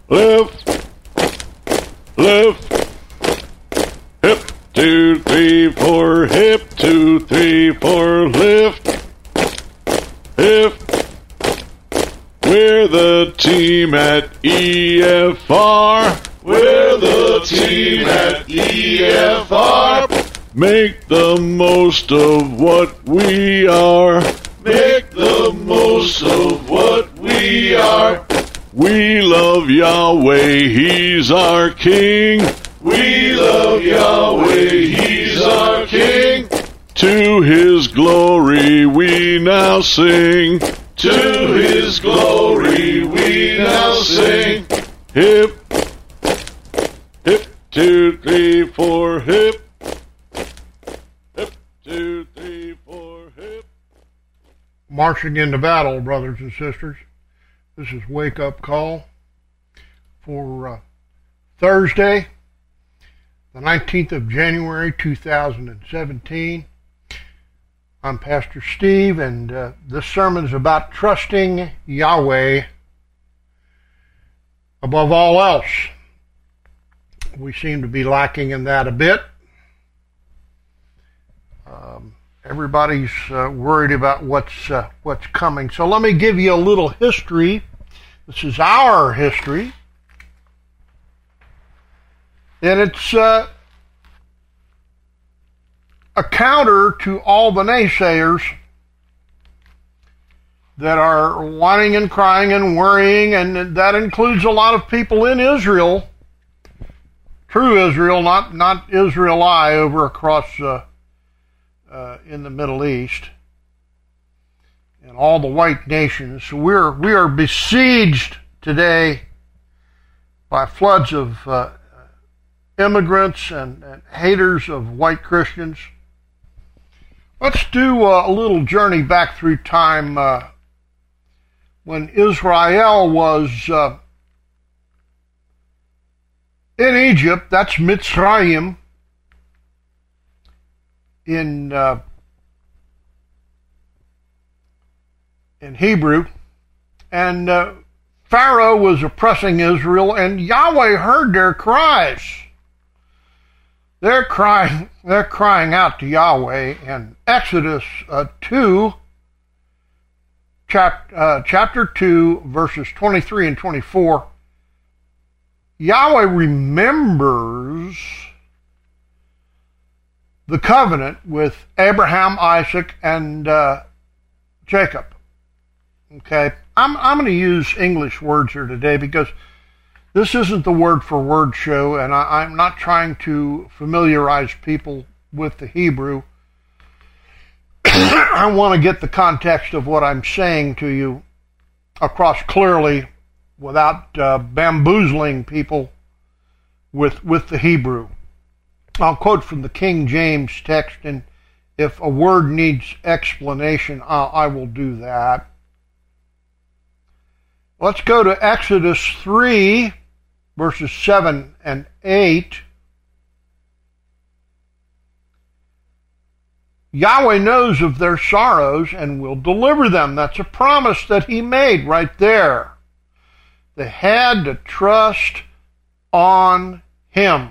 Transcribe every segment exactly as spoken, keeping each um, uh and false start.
left, left, hip, two, three, four, hip, two, three, four, lift, hip. We're the team at E F R. We're the team at E F R. Make the most of what we are. Make the most of what we are. We love Yahweh, He's our King. We love Yahweh, He's our King. To His glory we now sing. To His glory we now sing. Hip, hip, two, three, four, hip. Hip, two, three, four, hip. Marching into battle, brothers and sisters. This is Wake Up Call for uh, Thursday, the nineteenth of January, two thousand seventeen. I'm Pastor Steve, and uh, this sermon is about trusting Yahweh above all else. We seem to be lacking in that a bit. Um, everybody's uh, worried about what's uh, what's coming. So let me give you a little history. This is our history. And it's uh, a counter to all the naysayers that are whining and crying and worrying, and that includes a lot of people in Israel, true Israel, not, not Israeli over across uh, uh, in the Middle East, and all the white nations. So we're, we are besieged today by floods of uh, immigrants and, and haters of white Christians. Let's do uh, a little journey back through time uh, when Israel was uh, in Egypt. That's Mitzrayim in uh, in Hebrew, and uh, Pharaoh was oppressing Israel, and Yahweh heard their cries. They're crying, they're crying out to Yahweh in Exodus uh, two, chap, uh, chapter two, verses twenty-three and twenty-four. Yahweh remembers the covenant with Abraham, Isaac, and uh, Jacob. Okay, I'm I'm going to use English words here today because this isn't the word-for-word show, and I, I'm not trying to familiarize people with the Hebrew. I want to get the context of what I'm saying to you across clearly without uh, bamboozling people with with the Hebrew. I'll quote from the King James text, and if a word needs explanation, I'll, I will do that. Let's go to Exodus three, verses seven and eight. Yahweh knows of their sorrows and will deliver them. That's a promise that He made right there. They had to trust on Him.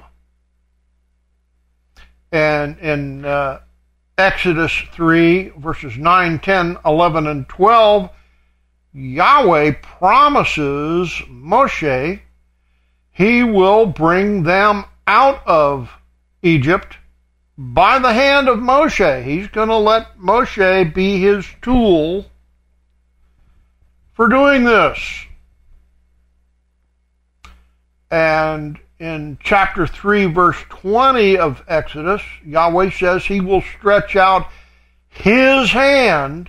And in uh, Exodus three, verses nine, ten, eleven, and twelve, Yahweh promises Moshe He will bring them out of Egypt by the hand of Moshe. He's going to let Moshe be His tool for doing this. And in chapter three, verse twenty of Exodus, Yahweh says He will stretch out His hand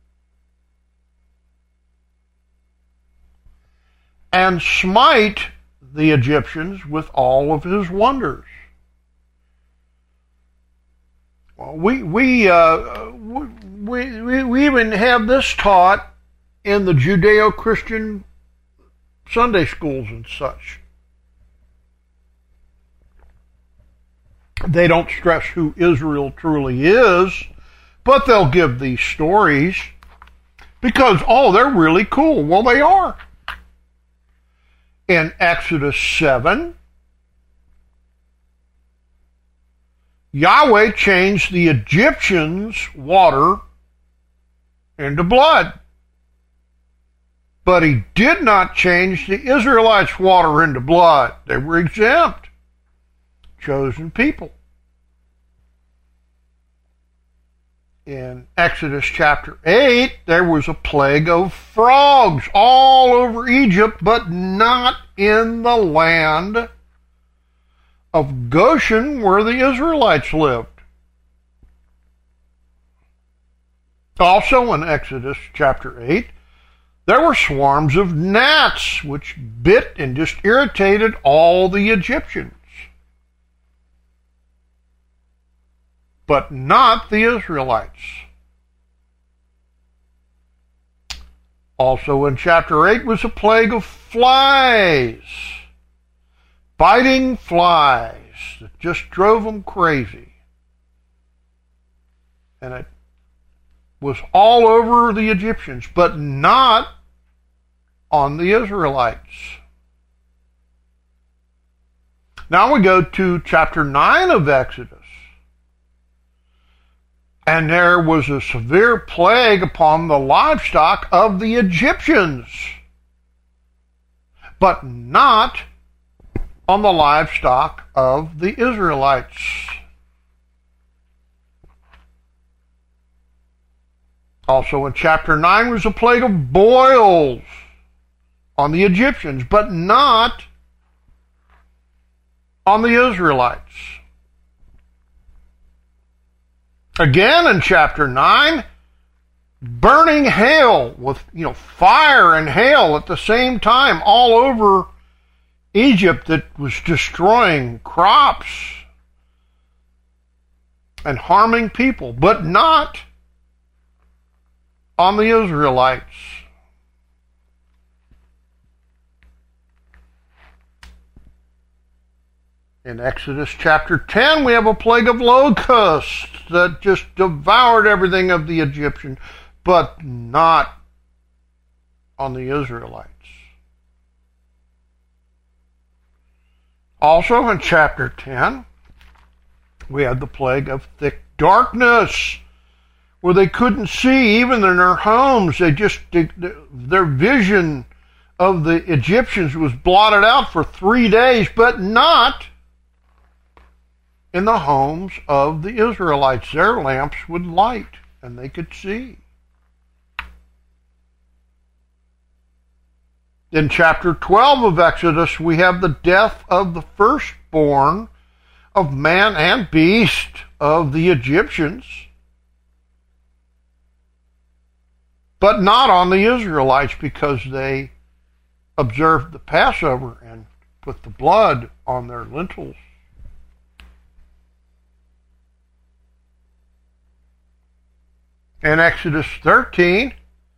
and smite the Egyptians with all of His wonders. Well, we we, uh, we we we even have this taught in the Judeo-Christian Sunday schools and such. They don't stress who Israel truly is, but they'll give these stories because, oh, they're really cool. Well, they are. In Exodus seven, Yahweh changed the Egyptians' water into blood. But he did not change the Israelites' water into blood. They were exempt. Chosen people. In Exodus chapter eight, there was a plague of frogs all over Egypt, but not in the land of Goshen where the Israelites lived. Also in Exodus chapter eight, there were swarms of gnats which bit and just irritated all the Egyptians, but not the Israelites. Also in chapter eight was a plague of flies, biting flies that just drove them crazy. And it was all over the Egyptians, but not on the Israelites. Now we go to chapter nine of Exodus. And there was a severe plague upon the livestock of the Egyptians, but not on the livestock of the Israelites. Also in chapter nine was a plague of boils on the Egyptians, but not on the Israelites. Again in chapter nine, burning hail with, you know, fire and hail at the same time all over Egypt that was destroying crops and harming people, but not on the Israelites. In Exodus chapter ten, we have a plague of locusts that just devoured everything of the Egyptians, but not on the Israelites. Also in chapter ten, we had the plague of thick darkness, where they couldn't see even in their homes. They just, they, their vision of the Egyptians was blotted out for three days, but not in the homes of the Israelites. Their lamps would light and they could see. In chapter twelve of Exodus, we have the death of the firstborn of man and beast of the Egyptians, but not on the Israelites, because they observed the Passover and put the blood on their lintels. In Exodus thirteen,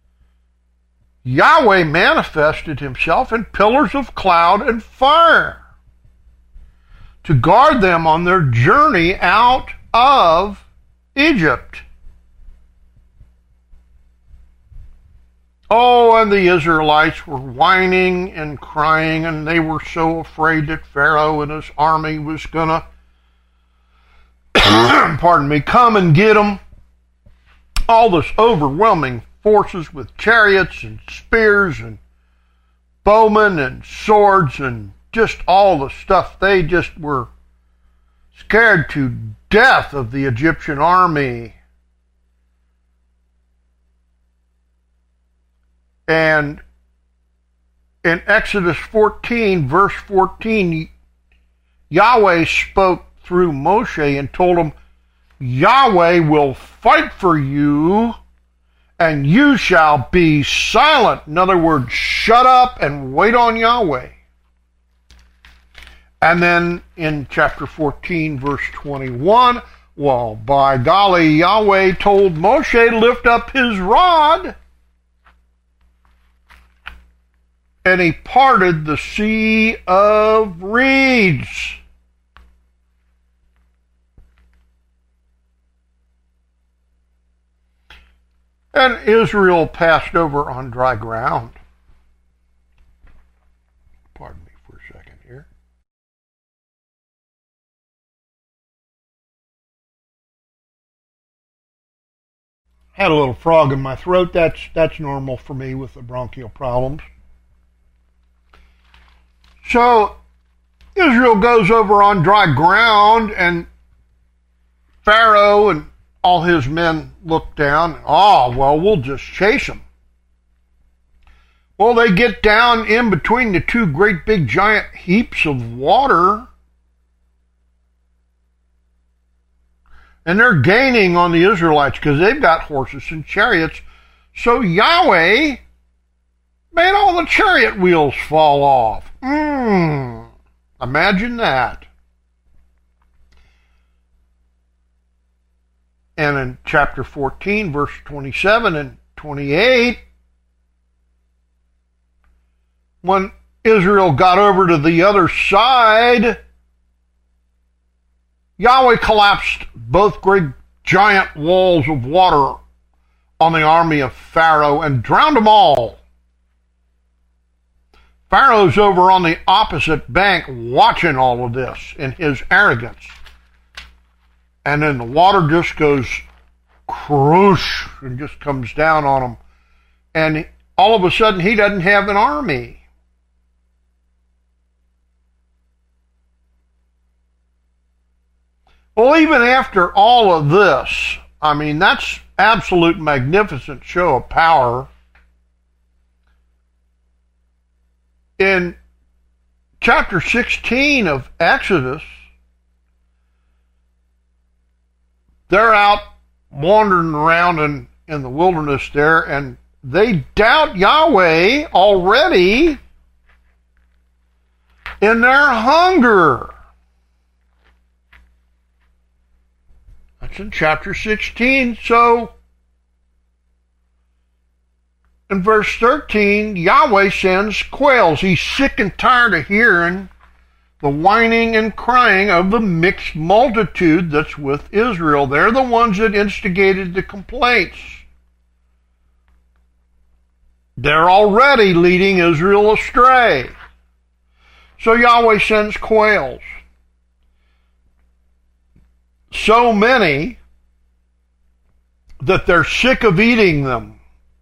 Yahweh manifested himself in pillars of cloud and fire to guard them on their journey out of Egypt. Oh, and the Israelites were whining and crying, and they were so afraid that Pharaoh and his army was going to, pardon me, come and get them. All this overwhelming forces with chariots and spears and bowmen and swords and just all the stuff. They just were scared to death of the Egyptian army. And in Exodus fourteen, verse fourteen, Yahweh spoke through Moshe and told him, Yahweh will fight for you, and you shall be silent. In other words, shut up and wait on Yahweh. And then in chapter fourteen, verse twenty-one, well, by golly, Yahweh told Moshe, lift up his rod, and he parted the sea of reeds. And Israel passed over on dry ground. Pardon me. Had a little frog in my throat. That's that's normal for me with the bronchial problems. So Israel goes over on dry ground, and Pharaoh and all his men look down. Oh, well, we'll just chase them. Well, they get down in between the two great big giant heaps of water, and they're gaining on the Israelites because they've got horses and chariots. So Yahweh made all the chariot wheels fall off. Mmm. Imagine that. And in chapter fourteen, verse twenty-seven and twenty-eight, when Israel got over to the other side, Yahweh collapsed both great giant walls of water on the army of Pharaoh and drowned them all. Pharaoh's over on the opposite bank watching all of this in his arrogance. And then the water just goes croosh and just comes down on him. And all of a sudden he doesn't have an army. Well, even after all of this, I mean, that's absolute magnificent show of power. In chapter sixteen of Exodus, they're out wandering around in, in the wilderness there, and they doubt Yahweh already in their hunger. That's in chapter sixteen. So, in verse thirteen, Yahweh sends quails. He's sick and tired of hearing the whining and crying of the mixed multitude that's with Israel. They're the ones that instigated the complaints. They're already leading Israel astray. So Yahweh sends quails. So many that they're sick of eating them.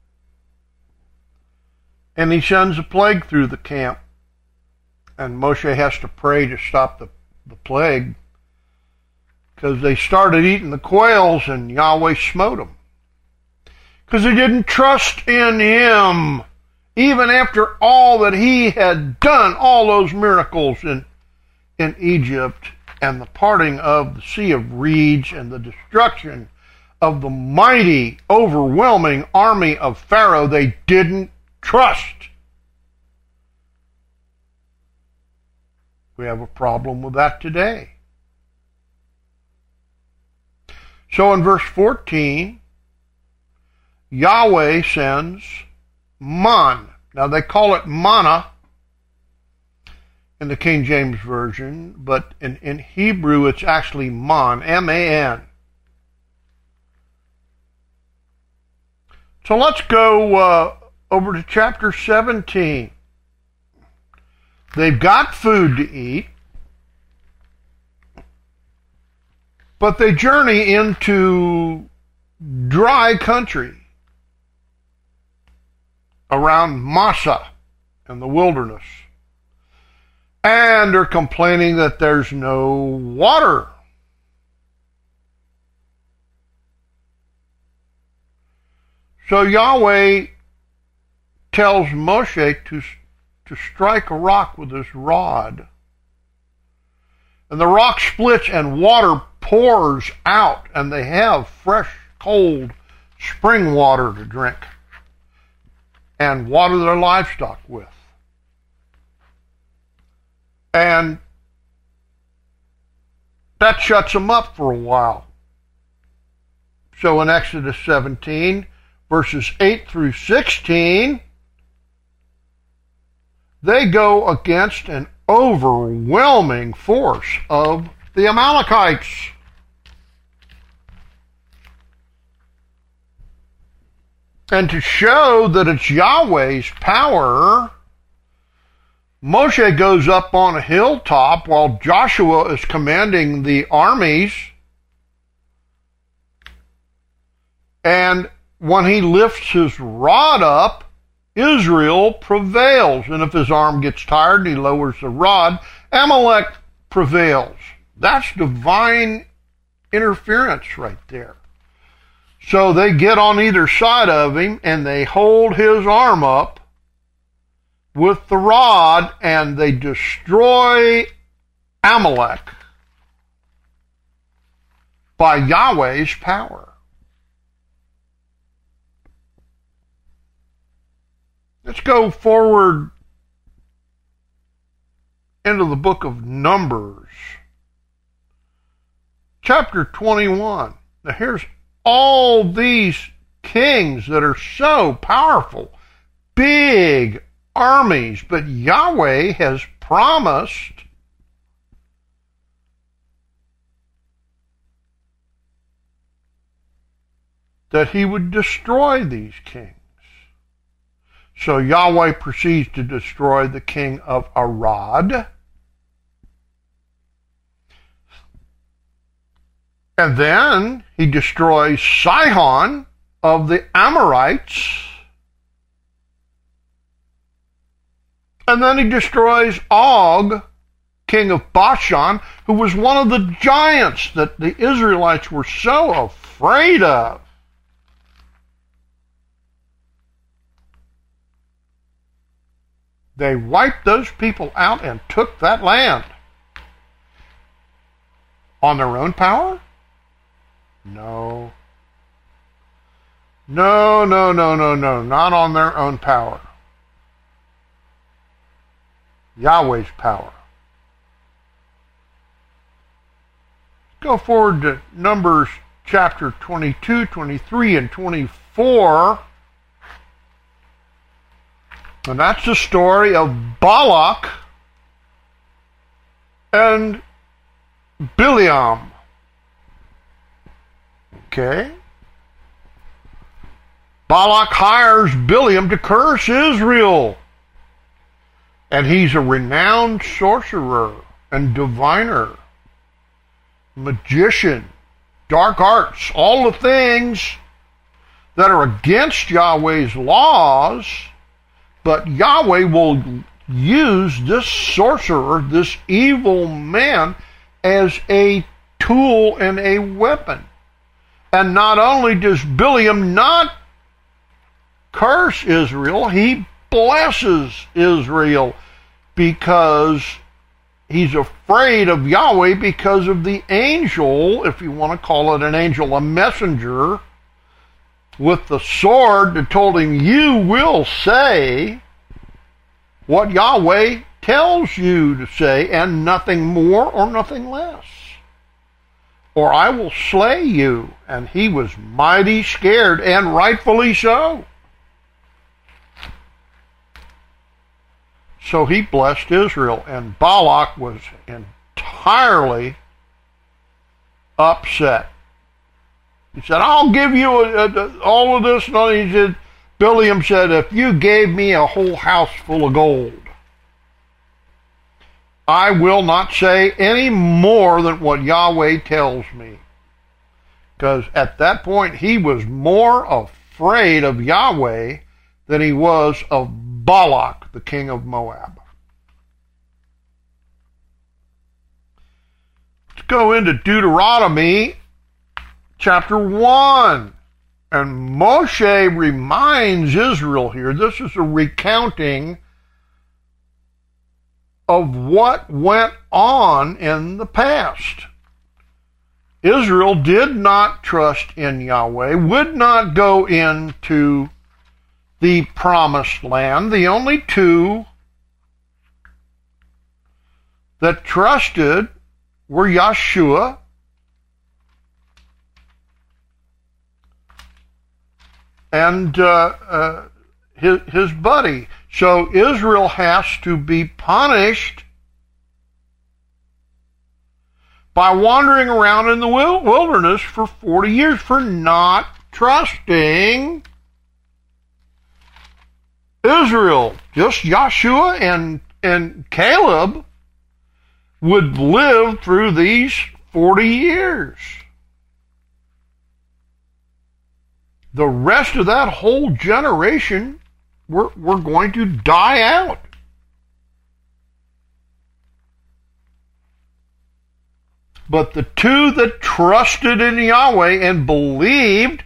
And he sends a plague through the camp. And Moshe has to pray to stop the, the plague. Because they started eating the quails and Yahweh smote them. Because they didn't trust in him. Even after all that he had done, all those miracles in, in Egypt, and the parting of the Sea of Reeds, and the destruction of the mighty, overwhelming army of Pharaoh, they didn't trust. We have a problem with that today. So in verse fourteen, Yahweh sends man. Now they call it manna in the King James Version, but in, in Hebrew it's actually man, M A N. So let's go uh, over to chapter seventeen. They've got food to eat, but they journey into dry country around Massa in the wilderness. And they're complaining that there's no water. So Yahweh tells Moshe to, to strike a rock with his rod. And the rock splits and water pours out, and they have fresh, cold spring water to drink and water their livestock with. And that shuts them up for a while. So in Exodus seventeen, verses eight through sixteen, they go against an overwhelming force of the Amalekites. And to show that it's Yahweh's power, Moshe goes up on a hilltop while Joshua is commanding the armies. And when he lifts his rod up, Israel prevails. And if his arm gets tired and he lowers the rod, Amalek prevails. That's divine interference right there. So they get on either side of him and they hold his arm up with the rod and they destroy Amalek by Yahweh's power. Let's go forward into the book of Numbers, chapter twenty-one. Now here's all these kings that are so powerful, big armies, but Yahweh has promised that he would destroy these kings. So Yahweh proceeds to destroy the king of Arad. And then he destroys Sihon of the Amorites. And then he destroys Og, king of Bashan, who was one of the giants that the Israelites were so afraid of. They wiped those people out and took that land. On their own power? No. No, no, no, no, no. Not on their own power. Yahweh's power. Go forward to Numbers chapter twenty-two, twenty-three, and twenty-four. And that's the story of Balak and Bileam. Okay? Balak hires Bileam to curse Israel. And he's a renowned sorcerer and diviner, magician, dark arts, all the things that are against Yahweh's laws. But Yahweh will use this sorcerer, this evil man, as a tool and a weapon. And not only does Bileam not curse Israel, he blesses Israel because he's afraid of Yahweh because of the angel, if you want to call it an angel, a messenger, with the sword that told him, you will say what Yahweh tells you to say, and nothing more or nothing less. Or I will slay you. And he was mighty scared, and rightfully so. So he blessed Israel, and Balak was entirely upset. He said, I'll give you a, a, all of this. And he said, Bileam said, if you gave me a whole house full of gold, I will not say any more than what Yahweh tells me. Because at that point, he was more afraid of Yahweh than he was of Balak, the king of Moab. Let's go into Deuteronomy chapter one. And Moshe reminds Israel here, this is a recounting of what went on in the past. Israel did not trust in Yahweh, would not go into the promised land. The only two that trusted were Yeshua and uh, uh, his, his buddy. So Israel has to be punished by wandering around in the wilderness for forty years for not trusting Israel. Just Joshua and, and Caleb would live through these forty years. the rest of that whole generation were, were going to die out. But the two that trusted in Yahweh and believed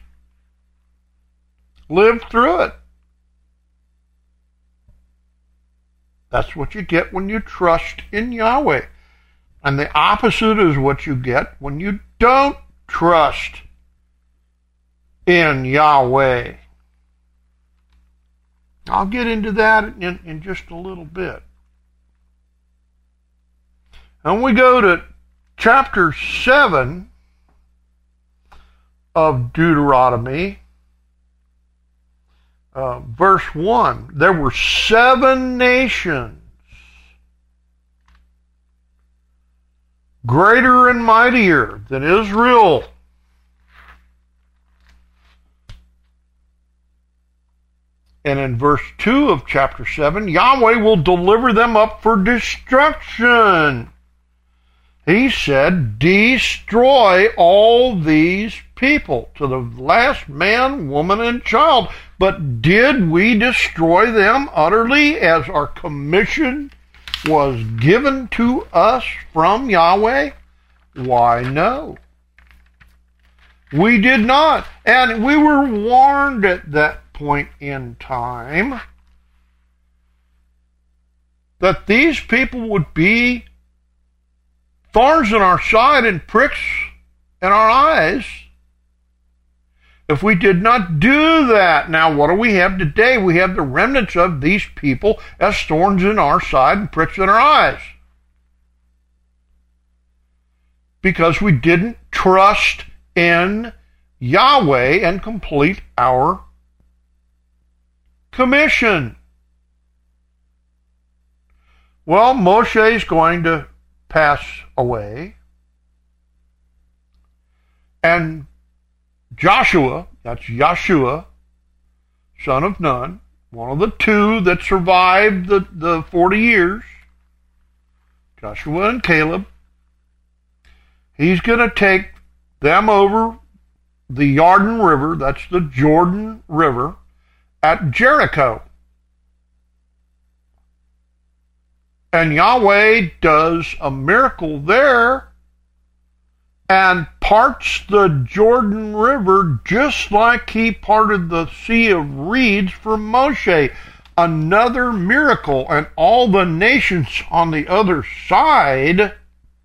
lived through it. That's what you get when you trust in Yahweh. And the opposite is what you get when you don't trust in Yahweh. I'll get into that in, in just a little bit. And we go to chapter seven of Deuteronomy, uh, verse one. There were seven nations, greater and mightier than Israel. And in verse two of chapter seven, Yahweh will deliver them up for destruction. He said, destroy all these people to the last man, woman, and child. But did we destroy them utterly as our commission was given to us from Yahweh? Why, no. We did not. And we were warned at that point in time that these people would be thorns in our side and pricks in our eyes if we did not do that. Now, what do we have today? We have the remnants of these people as thorns in our side and pricks in our eyes, because we didn't trust in Yahweh and complete our commission. Well, Moshe is going to pass away, and Joshua, that's Yeshua, son of Nun, one of the two that survived the, the forty years, Joshua and Caleb, he's going to take them over the Jordan River, that's the Jordan River, at Jericho. And Yahweh does a miracle there and parts the Jordan River just like he parted the Sea of Reeds for Moshe. Another miracle. And all the nations on the other side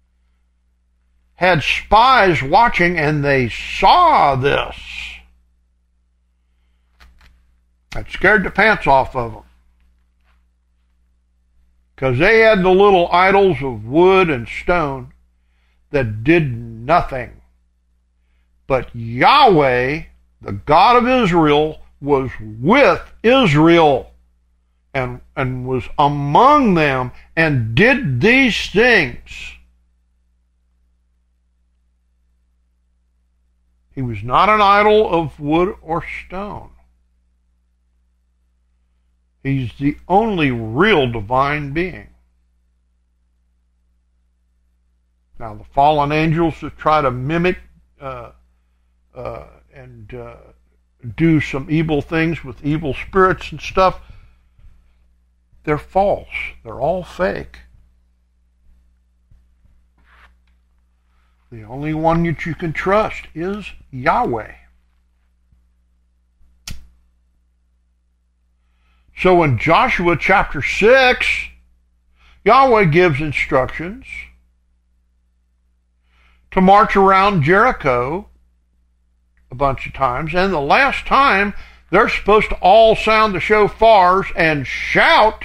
had spies watching, and they saw this. That scared the pants off of them, because they had the little idols of wood and stone that did nothing. But Yahweh, the God of Israel, was with Israel and, and was among them and did these things. He was not an idol of wood or stone. He's the only real divine being. Now, the fallen angels that try to mimic uh, uh, and uh, do some evil things with evil spirits and stuff, they're false. They're all fake. The only one that you can trust is Yahweh. So in Joshua chapter six, Yahweh gives instructions to march around Jericho a bunch of times. And the last time, they're supposed to all sound the shofars and shout.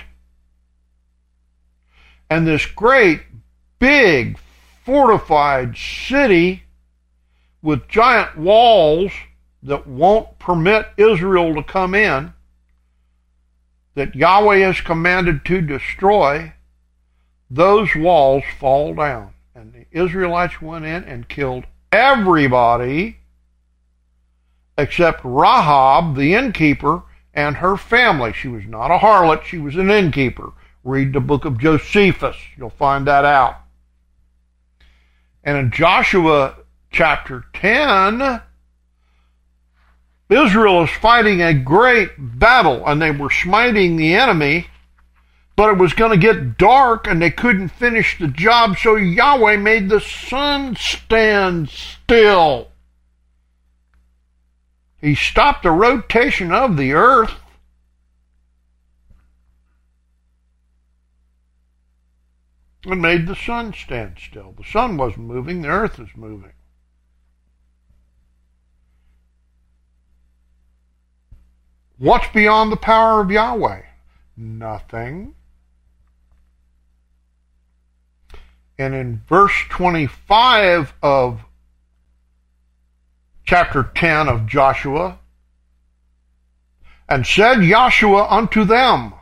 And this great, big, fortified city with giant walls that won't permit Israel to come in, that Yahweh has commanded to destroy, those walls fall down. And the Israelites went in and killed everybody except Rahab, the innkeeper, and her family. She was not a harlot, she was an innkeeper. Read the book of Josephus, you'll find that out. And in Joshua chapter ten, Israel is fighting a great battle, and they were smiting the enemy, but it was going to get dark, and they couldn't finish the job, so Yahweh made the sun stand still. He stopped the rotation of the earth. And made the sun stand still. The sun wasn't moving, the earth was moving. What's beyond the power of Yahweh? Nothing. And in verse twenty-five of chapter ten of Joshua, and said Joshua unto them,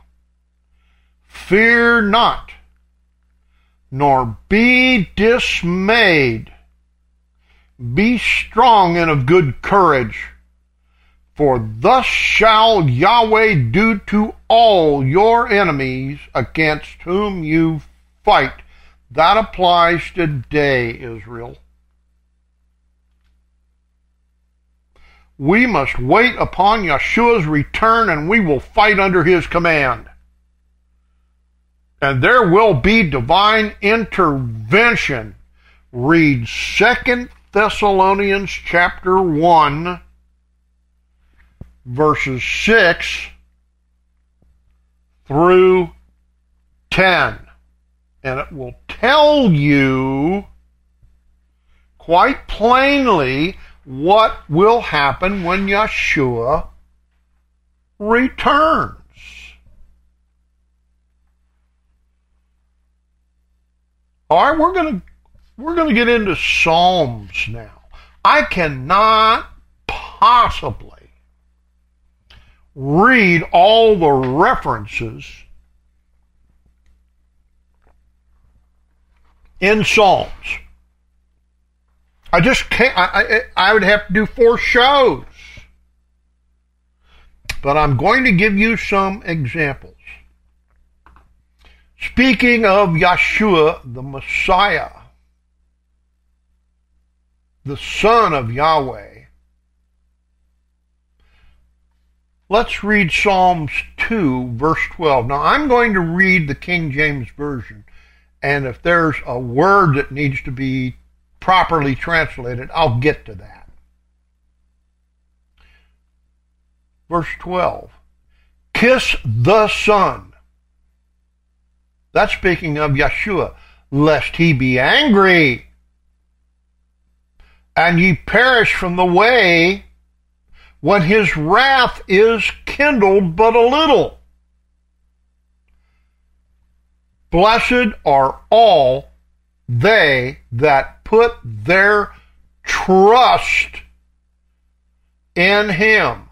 fear not, nor be dismayed. Be strong and of good courage, for thus shall Yahweh do to all your enemies against whom you fight. That applies today, Israel. We must wait upon Yeshua's return, and we will fight under his command. And there will be divine intervention. Read Second Thessalonians chapter one, verses six through ten. And it will tell you quite plainly what will happen when Yeshua returns. All right, we're going to we're going to get into Psalms now. I cannot possibly read all the references in Psalms. I just can't. I, I, I would have to do four shows. But I'm going to give you some examples. Speaking of Yeshua, the Messiah, the Son of Yahweh, let's read Psalms two, verse twelve. Now, I'm going to read the King James Version, and if there's a word that needs to be properly translated, I'll get to that. Verse twelve, kiss the Son. That's speaking of Yeshua, lest he be angry, and ye perish from the way, when his wrath is kindled but a little. Blessed are all they that put their trust in him.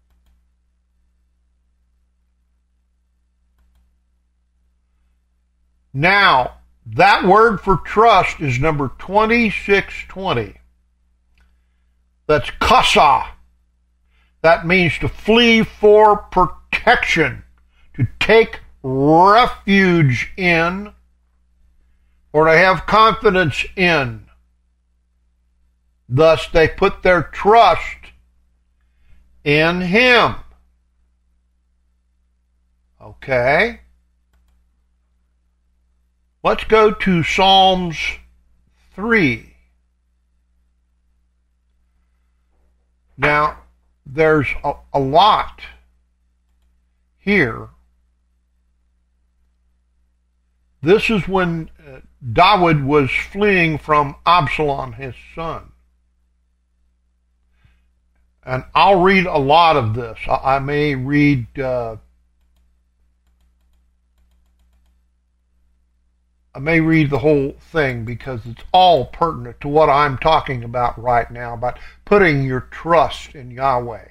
Now, that word for trust is number twenty-six twenty. That's kasa. That means to flee for protection, to take refuge in, or to have confidence in. Thus, they put their trust in him. Okay? Let's go to Psalms three. Now, there's a, a lot here. This is when uh, David was fleeing from Absalom, his son. And I'll read a lot of this. I, I may read... Uh, I may read the whole thing because it's all pertinent to what I'm talking about right now, about putting your trust in Yahweh.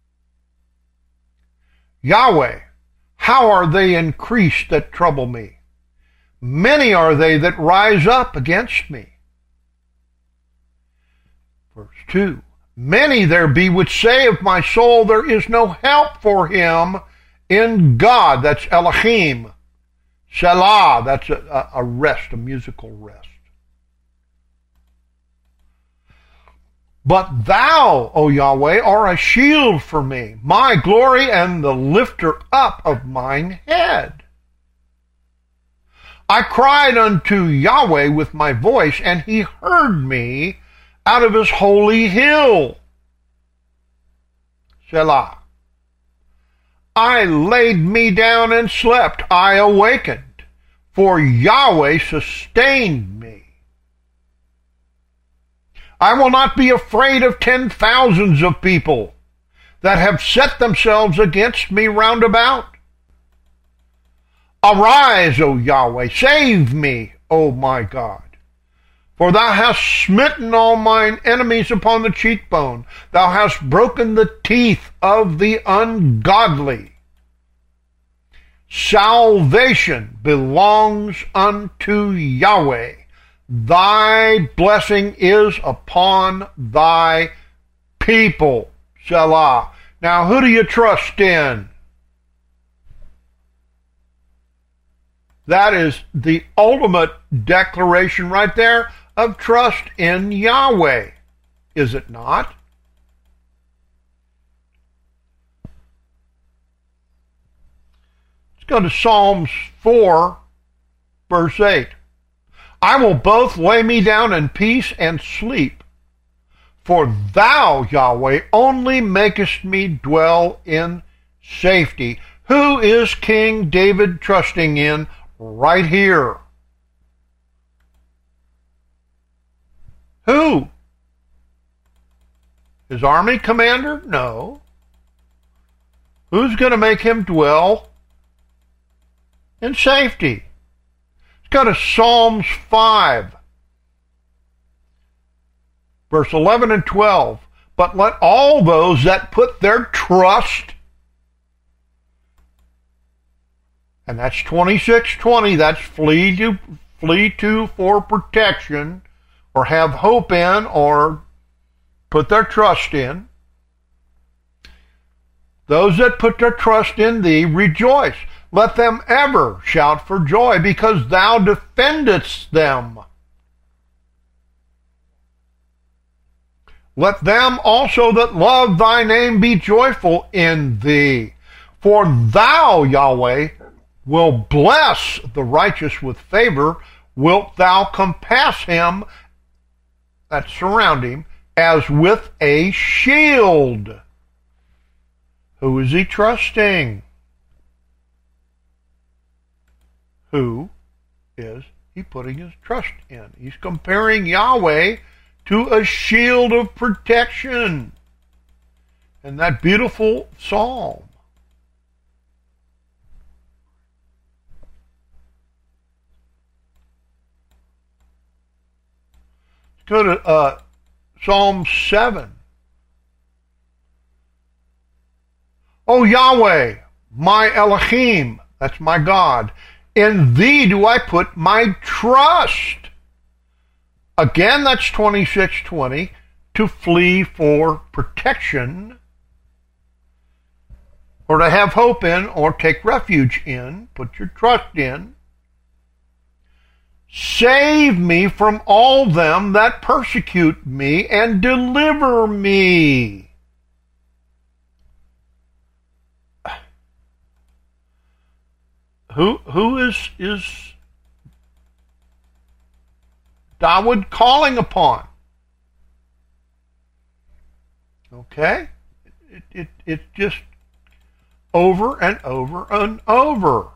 Yahweh, how are they increased that trouble me? Many are they that rise up against me. Verse two, many there be which say of my soul, there is no help for him in God. That's Elohim. Selah, that's a, a rest, a musical rest. But thou, O Yahweh, are a shield for me, my glory and the lifter up of mine head. I cried unto Yahweh with my voice, and he heard me out of his holy hill. Selah. I laid me down and slept. I awakened, for Yahweh sustained me. I will not be afraid of ten thousands of people that have set themselves against me round about. Arise, O Yahweh, save me, O my God. For thou hast smitten all mine enemies upon the cheekbone. Thou hast broken the teeth of the ungodly. Salvation belongs unto Yahweh. Thy blessing is upon thy people. Selah. Now, who do you trust in? That is the ultimate declaration right there of trust in Yahweh, is it not? Let's go to Psalms four, verse eight. I will both lay me down in peace and sleep, for thou, Yahweh, only makest me dwell in safety. Who is King David trusting in right here? Who? His army commander? No. Who's going to make him dwell in safety? Let's go to Psalms five, verse eleven and twelve. But let all those that put their trust, and that's twenty-six twenty, that's flee to, flee to for protection, or have hope in, or put their trust in. Those that put their trust in thee rejoice. Let them ever shout for joy, because thou defendest them. Let them also that love thy name be joyful in thee. For thou, Yahweh, will bless the righteous with favor. Wilt thou compass him, that surround him, as with a shield? Who is he trusting? Who is he putting his trust in? He's comparing Yahweh to a shield of protection. And that beautiful psalm. Let's go to uh, Psalm seven. O Yahweh, my Elohim, that's my God, in thee do I put my trust. Again, that's twenty-six twenty, to flee for protection, or to have hope in, or take refuge in, put your trust in. Save me from all them that persecute me, and deliver me. Who who is is Dawood calling upon? Okay, it it it's just over and over and over.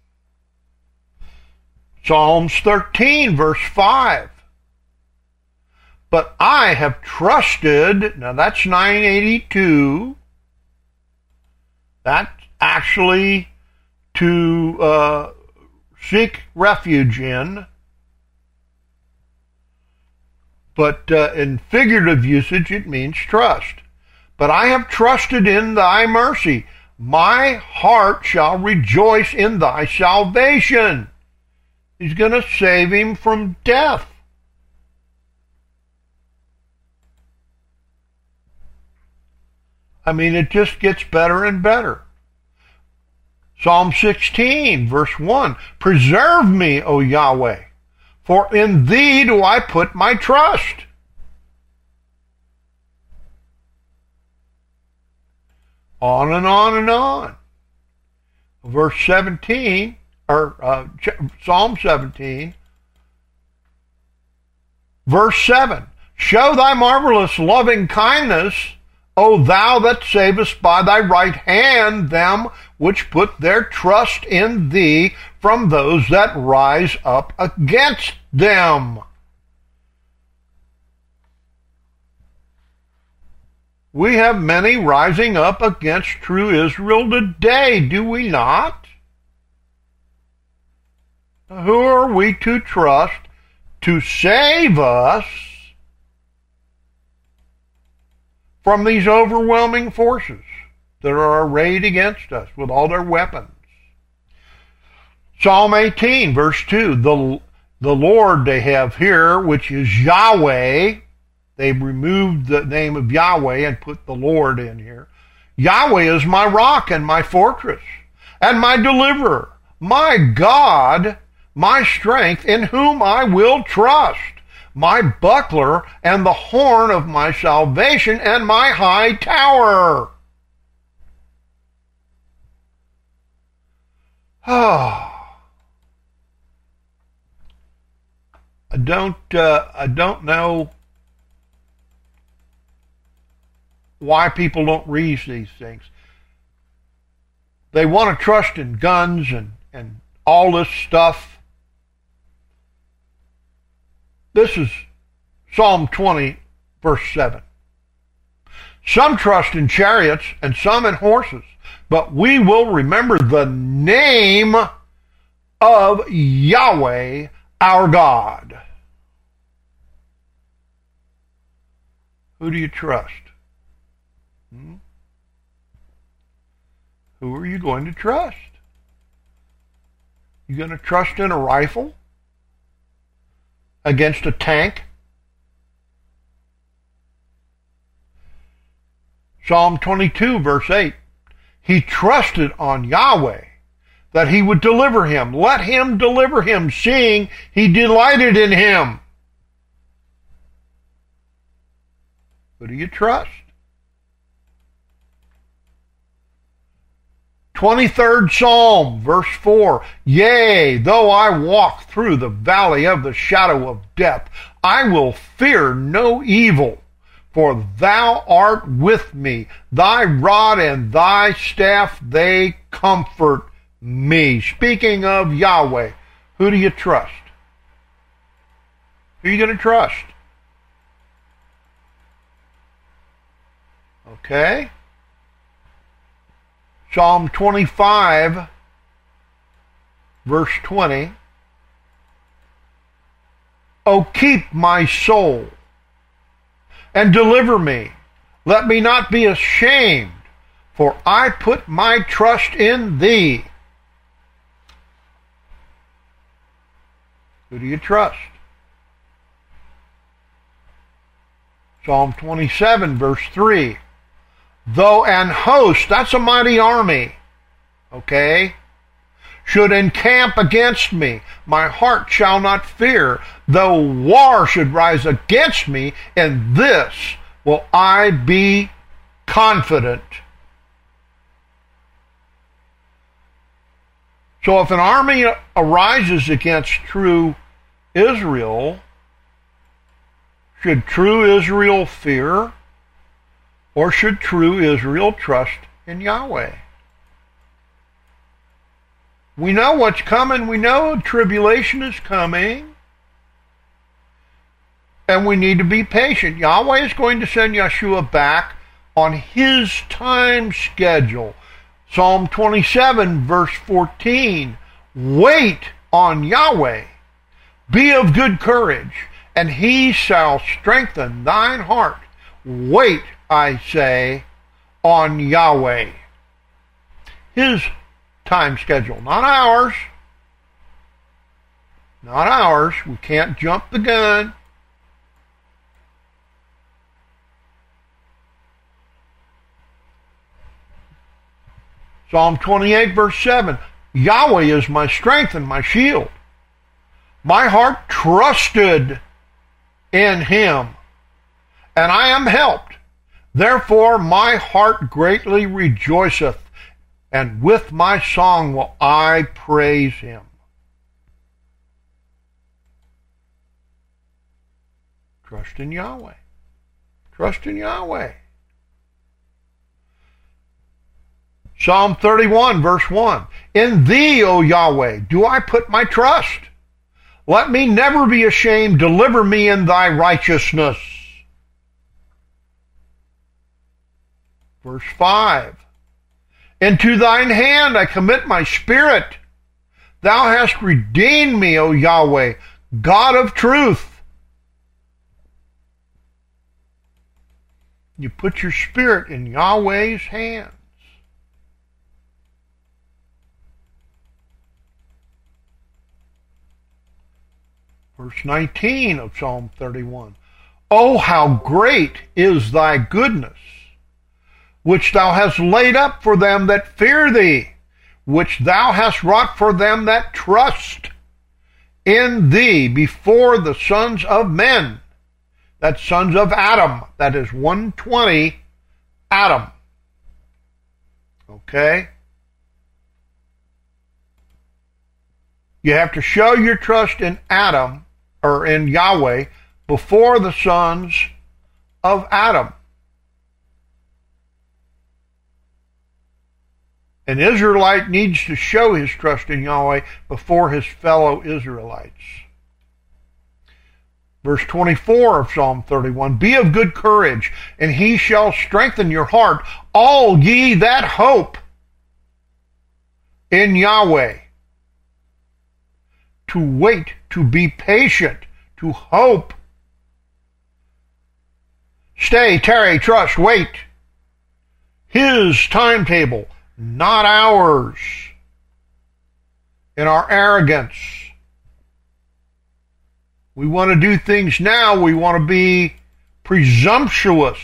Psalms thirteen, verse five. But I have trusted. Now that's nine eighty-two. That's actually to uh, seek refuge in, but uh, in figurative usage it means trust. But I have trusted in thy mercy. My heart shall rejoice in thy salvation. He's going to save him from death. I mean, it just gets better and better. Psalm sixteen, verse one, preserve me, O Yahweh, for in thee do I put my trust. On and on and on. Verse seventeen, or uh, Psalm seventeen, verse seven. Show thy marvelous loving kindness, O thou that savest by thy right hand them which put their trust in thee from those that rise up against them. We have many rising up against true Israel today, do we not? Who are we to trust to save us from these overwhelming forces that are arrayed against us with all their weapons? Psalm eighteen, verse two, the, the Lord they have here, which is Yahweh. They've removed the name of Yahweh and put the Lord in here. Yahweh is my rock and my fortress and my deliverer, my God, my strength, in whom I will trust, my buckler and the horn of my salvation and my high tower. Ah, I don't, uh, I don't know why people don't read these things. They want to trust in guns and, and all this stuff. This is Psalm twenty, verse seven. Some trust in chariots and some in horses, but we will remember the name of Yahweh our God. Who do you trust? Hmm? Who are you going to trust? You going to trust in a rifle against a tank? Psalm twenty-two, verse eight. He trusted on Yahweh that he would deliver him. Let him deliver him, seeing he delighted in him. Who do you trust? twenty-third Psalm, verse four. Yea, though I walk through the valley of the shadow of death, I will fear no evil, for thou art with me. Thy rod and thy staff, they comfort me. Speaking of Yahweh, who do you trust? Who are you going to trust? Okay. Psalm twenty-five, verse twenty. O keep my soul and deliver me. Let me not be ashamed, for I put my trust in thee. Who do you trust? Psalm twenty-seven, verse three. Though an host, that's a mighty army, okay, should encamp against me, my heart shall not fear. Though war should rise against me, in this will I be confident. So if an army arises against true Israel, should true Israel fear? Or should true Israel trust in Yahweh? We know what's coming. We know tribulation is coming. And we need to be patient. Yahweh is going to send Yeshua back on his time schedule. Psalm twenty-seven, verse fourteen. Wait on Yahweh. Be of good courage, and he shall strengthen thine heart. Wait, I say, on Yahweh. His time schedule, not ours. Not ours. We can't jump the gun. Psalm twenty-eight, verse seven. Yahweh is my strength and my shield. My heart trusted in him, and I am helped. Therefore my heart greatly rejoiceth, and with my song will I praise him. Trust in Yahweh. Trust in Yahweh. Psalm thirty-one, verse one. In thee, O Yahweh, do I put my trust. Let me never be ashamed. Deliver me in thy righteousness. Verse five. Into thine hand I commit my spirit. Thou hast redeemed me, O Yahweh, God of truth. You put your spirit in Yahweh's hands. Verse nineteen of Psalm thirty-one. Oh, how great is thy goodness, which thou hast laid up for them that fear thee, which thou hast wrought for them that trust in thee before the sons of men. That's sons of Adam. That is one twenty Adam. Okay? You have to show your trust in Adam, or in Yahweh, before the sons of Adam. An Israelite needs to show his trust in Yahweh before his fellow Israelites. Verse twenty-four of Psalm thirty-one, be of good courage, and he shall strengthen your heart, all ye that hope in Yahweh. To wait, to be patient, to hope. Stay, tarry, trust, wait. His timetable, not ours. In our arrogance, we want to do things now. We want to be presumptuous.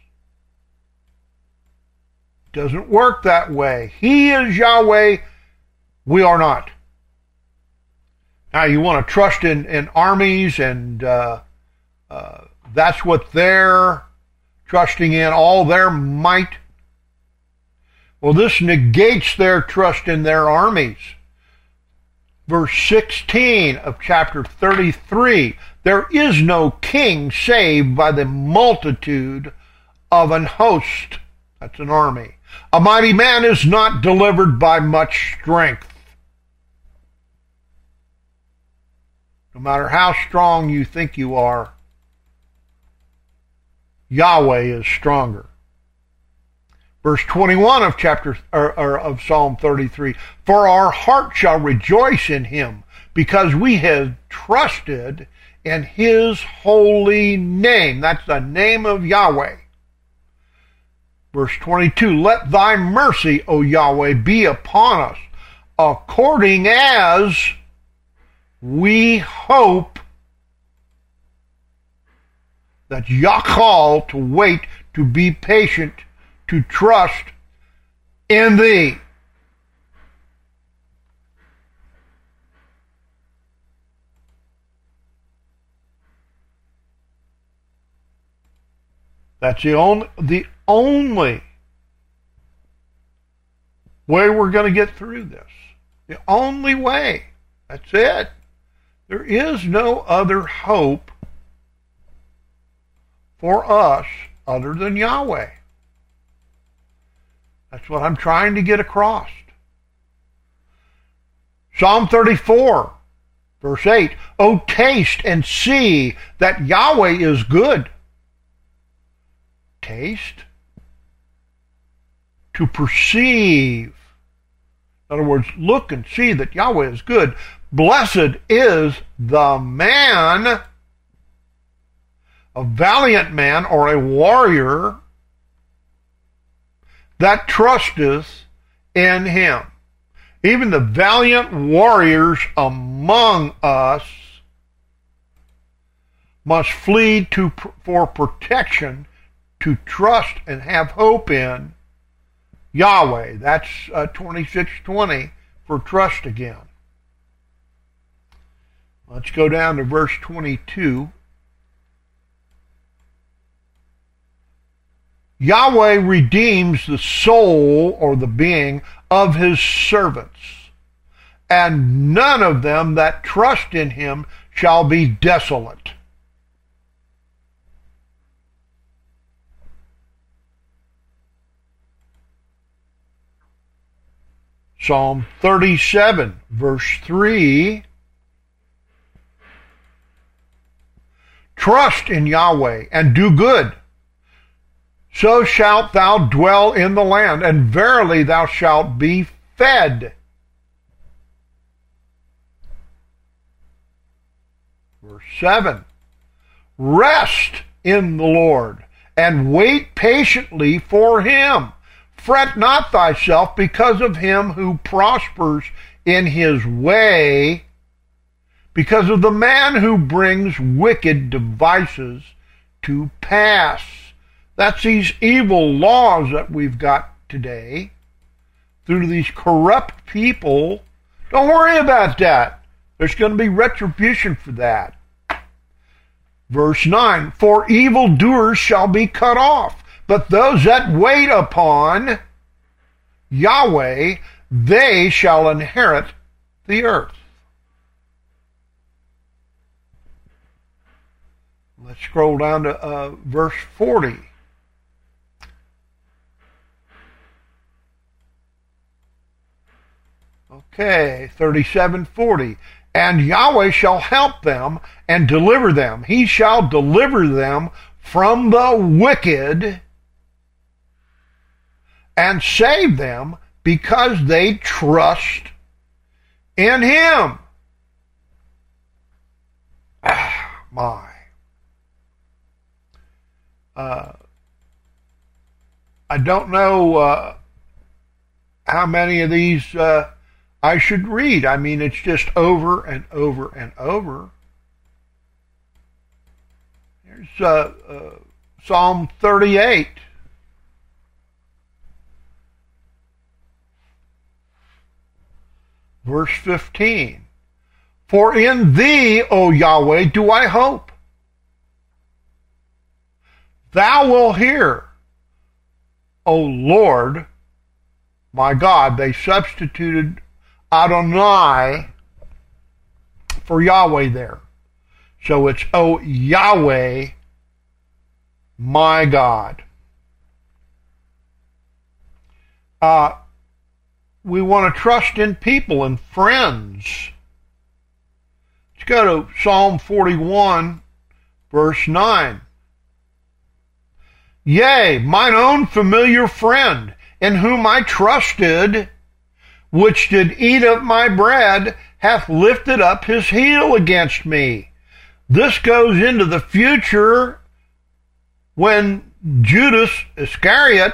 It doesn't work that way. He is Yahweh. We are not. Now, you want to trust in, in armies, and uh, uh, that's what they're trusting in, all their might. Well, this negates their trust in their armies. Verse sixteen of chapter thirty-three, there is no king saved by the multitude of an host. That's an army. A mighty man is not delivered by much strength. No matter how strong you think you are, Yahweh is stronger. Verse twenty-one of chapter or, or of Psalm thirty-three, for our heart shall rejoice in him, because we have trusted in his holy name. That's the name of Yahweh. Verse twenty-two, let thy mercy, O Yahweh, be upon us, according as we hope. That's Yachal, to wait, to be patient, to trust in thee. That's the only, the only way we're going to get through this. The only way. That's it. There is no other hope for us other than Yahweh. That's what I'm trying to get across. Psalm thirty-four, verse eight, O taste and see that Yahweh is good. Taste. To perceive. In other words, look and see that Yahweh is good. Blessed is the man, a valiant man or a warrior, that trusteth in him. Even the valiant warriors among us must flee to for protection, to trust and have hope in Yahweh. That's uh, twenty-six twenty for trust again. Let's go down to verse twenty-two. Yahweh redeems the soul or the being of his servants, and none of them that trust in him shall be desolate. Psalm thirty-seven, verse three. Trust in Yahweh and do good, so shalt thou dwell in the land, and verily thou shalt be fed. Verse seven. Rest in the Lord, and wait patiently for him. Fret not thyself because of him who prospers in his way, because of the man who brings wicked devices to pass. That's these evil laws that we've got today through these corrupt people. Don't worry about that. There's going to be retribution for that. Verse nine, for evildoers shall be cut off, but those that wait upon Yahweh, they shall inherit the earth. Let's scroll down to uh, verse forty. Okay, thirty-seven forty. And Yahweh shall help them and deliver them. He shall deliver them from the wicked and save them because they trust in him. Ah, my. Uh, I don't know uh, how many of these uh, I should read. I mean, it's just over and over and over. Here's uh, uh, Psalm thirty-eight. Verse fifteen. For in thee, O Yahweh, do I hope. Thou wilt hear, O Lord, my God. They substituted Adonai for Yahweh there. So it's, O Yahweh, my God. Uh, we want to trust in people and friends. Let's go to Psalm forty-one, verse nine. Yea, mine own familiar friend, in whom I trusted, which did eat of my bread, hath lifted up his heel against me. This goes into the future when Judas Iscariot,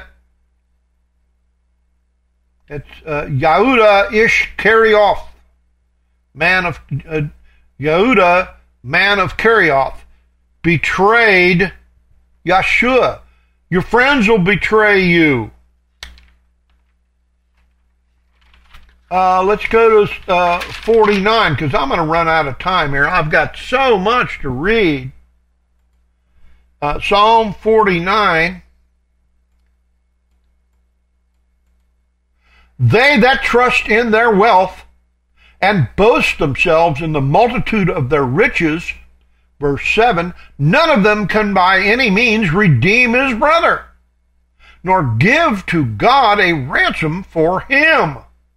it's uh, Yehuda Ish-Karioth, man of uh, Yehuda, man of Karioth, betrayed Yeshua. Your friends will betray you. Uh, let's go to uh, forty-nine, because I'm going to run out of time here. I've got so much to read. Uh, Psalm forty-nine. They that trust in their wealth and boast themselves in the multitude of their riches, verse seven, none of them can by any means redeem his brother, nor give to God a ransom for him.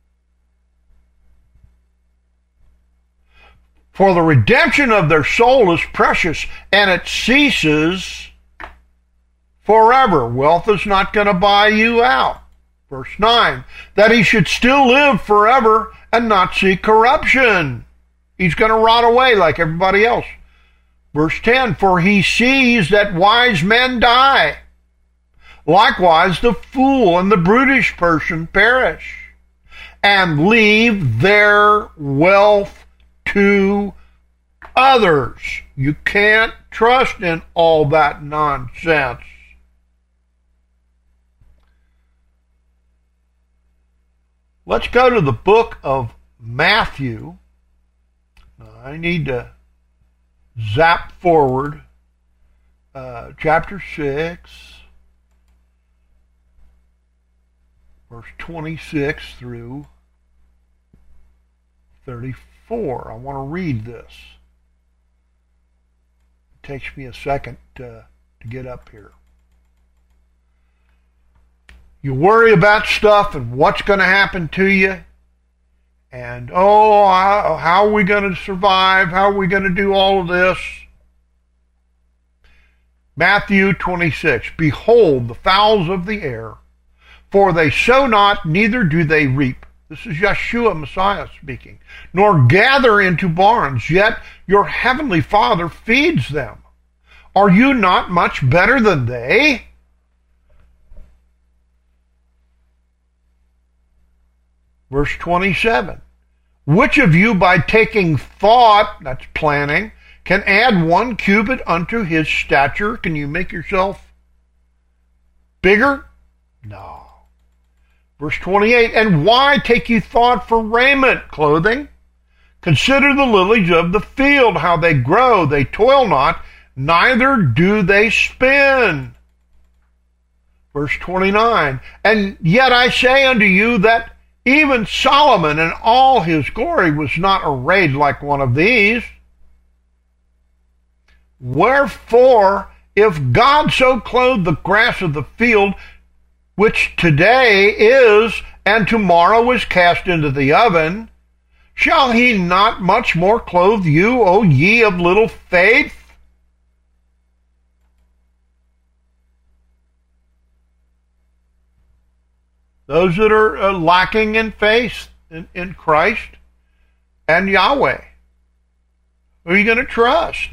For the redemption of their soul is precious, and it ceases forever. Wealth is not going to buy you out. Verse nine, that he should still live forever and not see corruption. He's going to rot away like everybody else. Verse ten, for he sees that wise men die. Likewise the fool and the brutish person perish, and leave their wealth to others. You can't trust in all that nonsense. Let's go to the book of Matthew. I need to zap forward. Uh, chapter six. verse twenty-six through thirty-four. I want to read this. It takes me a second to, to get up here. You worry about stuff and what's going to happen to you. And, oh, how, how are we going to survive? How are we going to do all of this? Matthew twenty-six, behold the fowls of the air, for they sow not, neither do they reap. This is Yeshua Messiah speaking. Nor gather into barns, yet your heavenly Father feeds them. Are you not much better than they? Verse twenty-seven, which of you by taking thought, that's planning, can add one cubit unto his stature? Can you make yourself bigger? No. Verse twenty-eight, and why take you thought for raiment, clothing? Consider the lilies of the field, how they grow. They toil not, neither do they spin. Verse twenty-nine, and yet I say unto you that even Solomon in all his glory was not arrayed like one of these. Wherefore, if God so clothed the grass of the field, which today is and tomorrow is cast into the oven, shall he not much more clothe you, O ye of little faith? Those that are uh, lacking in faith in, in Christ and Yahweh, who are you going to trust?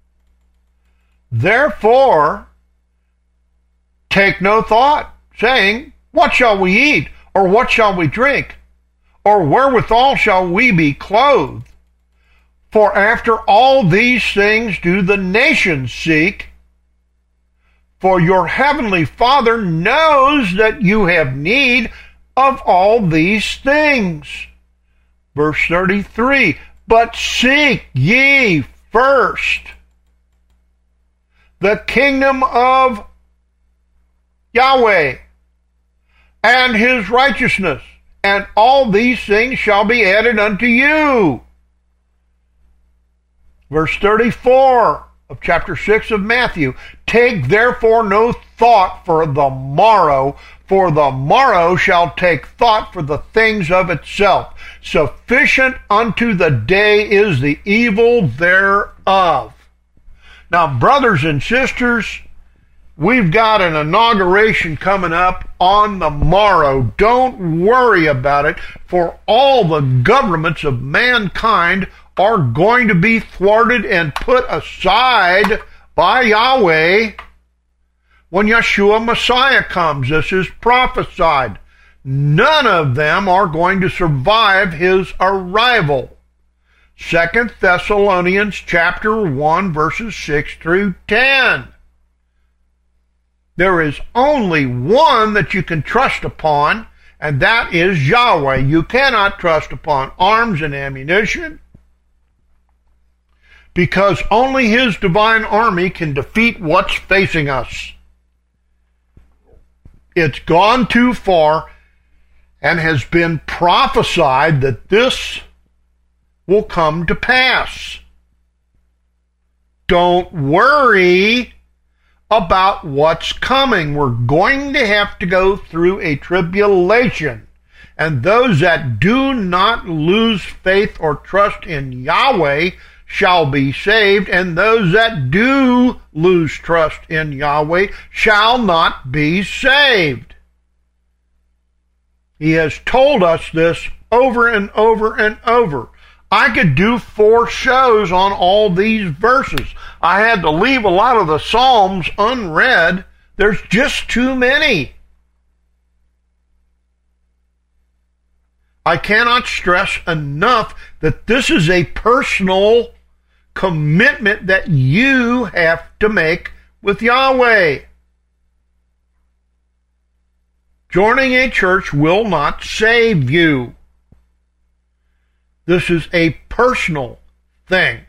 Therefore, take no thought, saying, what shall we eat? Or what shall we drink? Or wherewithal shall we be clothed? For after all these things do the nations seek. For your heavenly Father knows that you have need of all these things. Verse thirty-three, but seek ye first the kingdom of Yahweh and his righteousness, and all these things shall be added unto you. Verse thirty-four of chapter six of Matthew, take therefore no thought for the morrow, for the morrow shall take thought for the things of itself. Sufficient unto the day is the evil thereof. Now, brothers and sisters, we've got an inauguration coming up on the morrow. Don't worry about it, for all the governments of mankind are going to be thwarted and put aside by Yahweh when Yeshua Messiah comes. This is prophesied. None of them are going to survive his arrival. Second Thessalonians chapter one, verses six through ten. There is only one that you can trust upon, and that is Yahweh. You cannot trust upon arms and ammunition, because only his divine army can defeat what's facing us. It's gone too far and has been prophesied that this will come to pass. Don't worry about what's coming. We're going to have to go through a tribulation. And those that do not lose faith or trust in Yahweh shall be saved, and those that do lose trust in Yahweh shall not be saved. He has told us this over and over and over. I could do four shows on all these verses. I had to leave a lot of the Psalms unread. There's just too many. I cannot stress enough that this is a personal commitment that you have to make with Yahweh. Joining a church will not save you. This is a personal thing.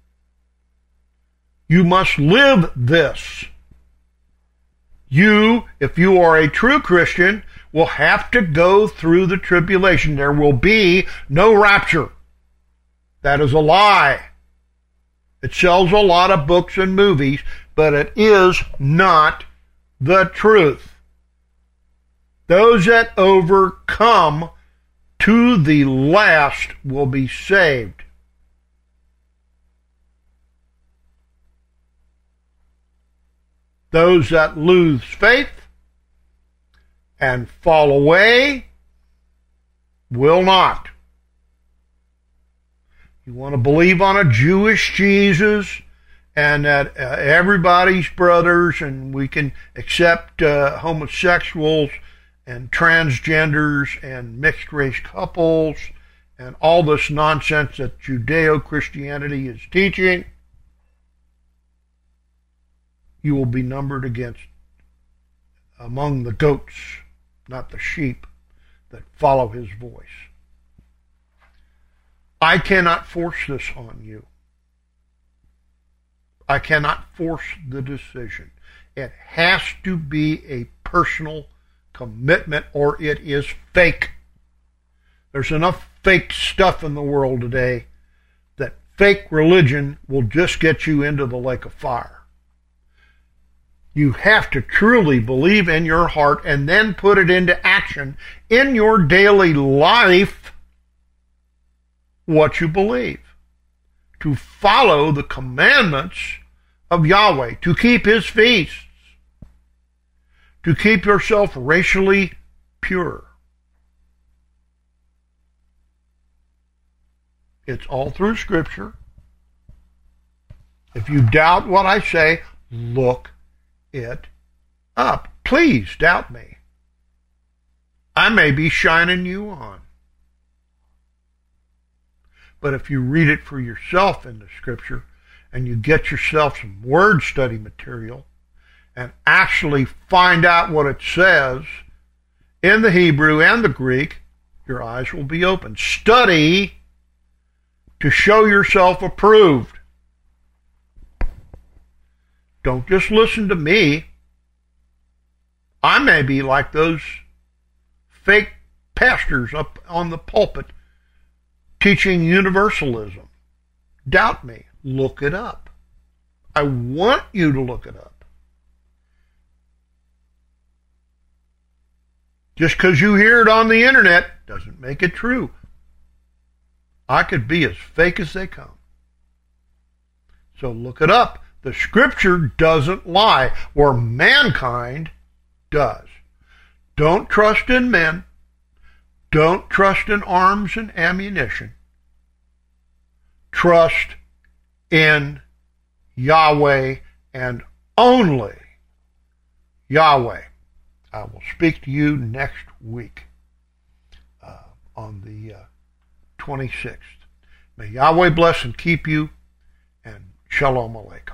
You must live this. You, if you are a true Christian, will have to go through the tribulation. There will be no rapture. That is a lie. It sells a lot of books and movies, but it is not the truth. Those that overcome to the last will be saved. Those that lose faith and fall away will not. You want to believe on a Jewish Jesus and that uh, everybody's brothers and we can accept uh, homosexuals and transgenders and mixed race couples and all this nonsense that Judeo-Christianity is teaching, you will be numbered against among the goats, not the sheep that follow his voice. I cannot force this on you. I cannot force the decision. It has to be a personal commitment or it is fake. There's enough fake stuff in the world today that fake religion will just get you into the lake of fire. You have to truly believe in your heart and then put it into action in your daily life what you believe. To follow the commandments of Yahweh, to keep his feasts, to keep yourself racially pure. It's all through Scripture. If you doubt what I say, look it up. Please doubt me. I may be shining you on. But if you read it for yourself in the Scripture and you get yourself some word study material and actually find out what it says in the Hebrew and the Greek, your eyes will be open. Study to show yourself approved. Don't just listen to me. I may be like those fake pastors up on the pulpit teaching universalism. Doubt me. Look it up. I want you to look it up. Just because you hear it on the internet doesn't make it true. I could be as fake as they come. So look it up. The Scripture doesn't lie, or mankind does. Don't trust in men. Don't trust in arms and ammunition. Trust in Yahweh and only Yahweh. I will speak to you next week uh, on the uh, twenty-sixth. May Yahweh bless and keep you, and Shalom Aleichem.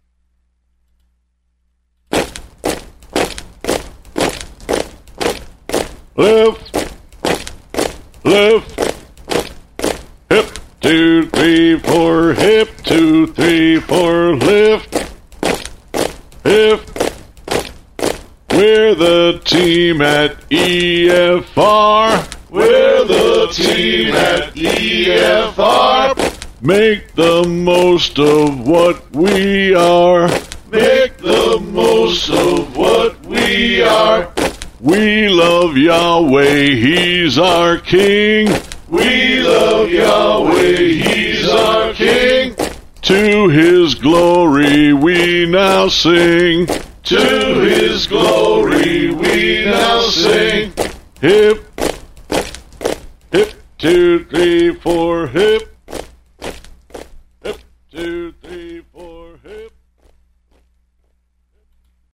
Left, left, hip, two, three, four, hip, two, three, four, lift, hip. We're the team at E F R. We're the team at E F R. Make the most of what we are. Make the most of what we are. We love Yahweh, He's our King. We love Yahweh, He's our King. To His glory we now sing. To His glory we now sing. Hip, hip, two, three, four, hip.